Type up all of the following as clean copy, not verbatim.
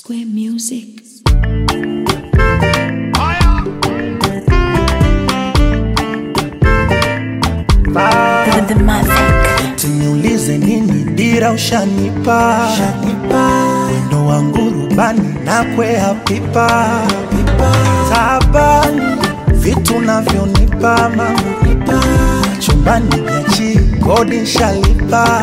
Square Music. Niulize nini dira ushanipa ndo wangu rubani na kwea pipa tabani vitu navyonipa mama chumbani biachi kodi shalipa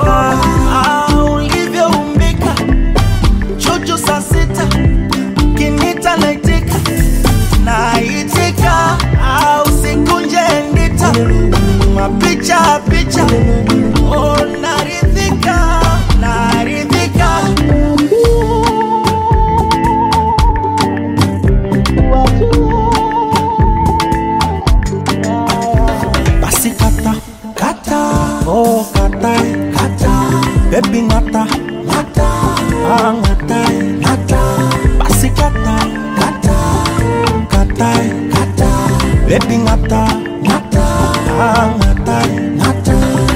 ulivyo umbika chuchu saa sita kinita naitika naitika au sikunje ndita mapicha picha oh naridhika naridhika basi kata kata oh kata kata baby ngata ngata ah ngata ngata basi kata kata kata kata baby ngata ngata ah ngata ngata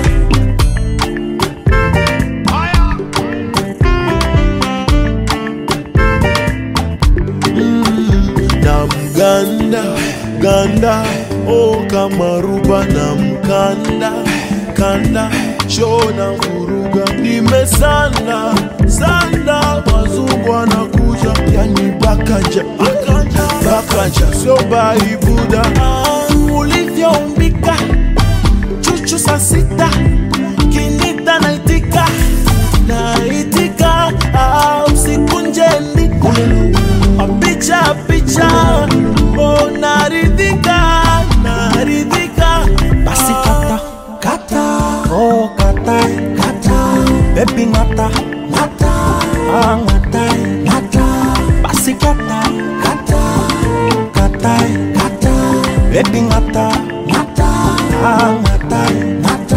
Namganda ganda oh kama ruba na mkanda kanda shona furuga nimesanda sanda wazungu wanakuja yani bakanja bakanja sio baibuda ulivyo umbika chuchu saa sita kinita naitika naitika au sikunje ndika picha picha oh naridhika naridhika basi kata kata oh kata kata baby ngata ngata ah ngata ngata basi kata kata kata kata baby ngata ngata ah ngata ngata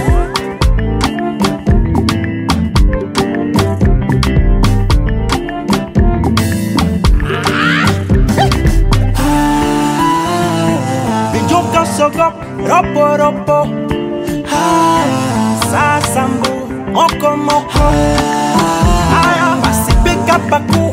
Sogop, ropo ropo Sasambu, moko moko Aya, basi pika paku